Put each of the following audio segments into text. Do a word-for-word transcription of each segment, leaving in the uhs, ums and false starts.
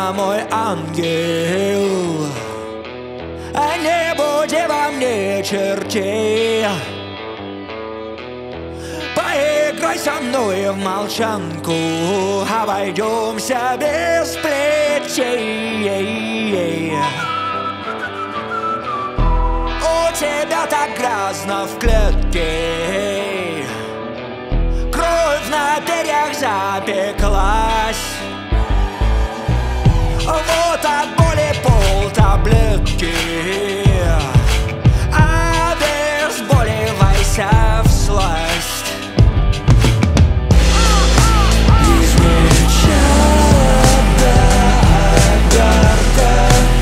меня, мой ангел. А не будь во мне чертей. Поиграй со мной в молчанку, обойдемся без плечей. У тебя так грязно в клетке, кровь на перьях запеклась. Вот от боли пол таблетки, обезболивайся всласть. Из меча до огарка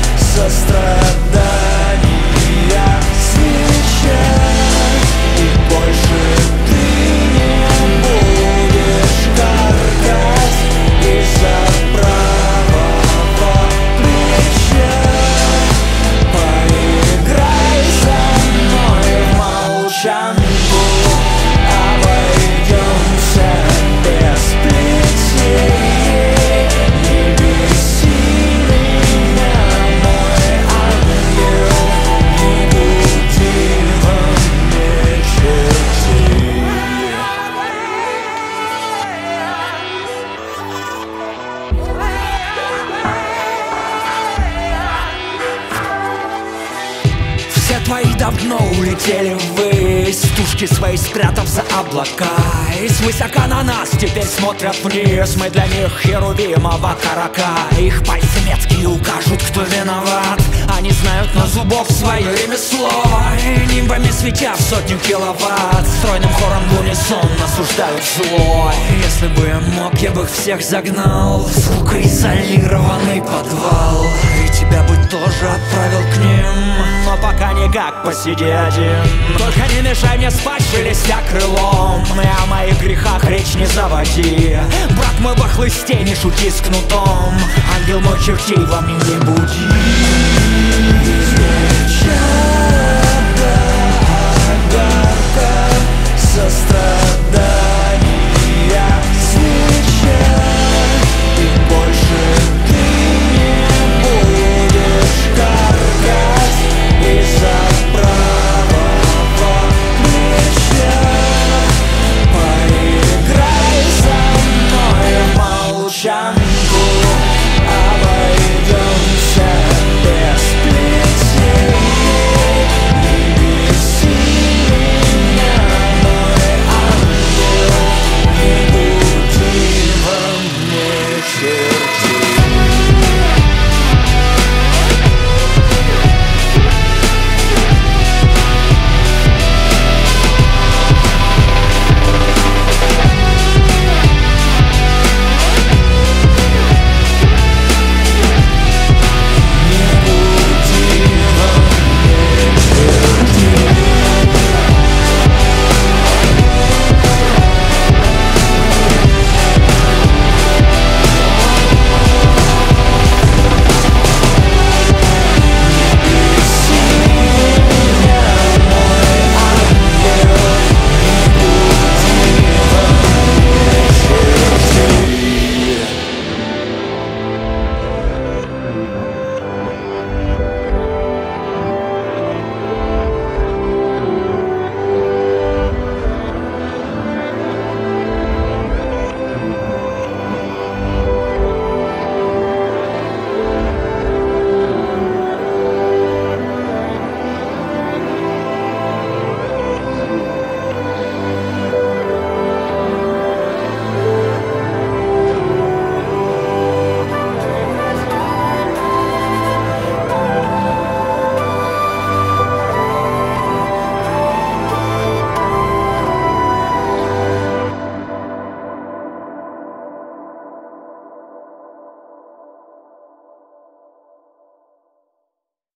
сострадания свеча, и больше ты не будешь каркать из-за правого плеча. Поиграй со мной в молчанку, обойдемся без плетей. Не беси меня, мой ангел, не буди во мне чертей. Все твои давно улетели ввысь, тушки свои спрятав за облака. И свысока на нас теперь смотрят вниз, мы для них херувимова карака. Их пальцы меткие укажут, кто виноват. Они знают на зубок свое ремесло, и нимбами светя в сотню киловатт стройным хором в унисон осуждают зло. Если бы я мог, я бы их всех загнал в звукоизолированный подвал, и тебя бы тоже отправил к ним. Но пока никак, посиди один. Только не мешай мне спать, шелестя крылом, и о моих грехах речь не заводи. Брат мой во хлысте, не шути с кнутом. Ангел мой, чертей во мне не буди. Из меча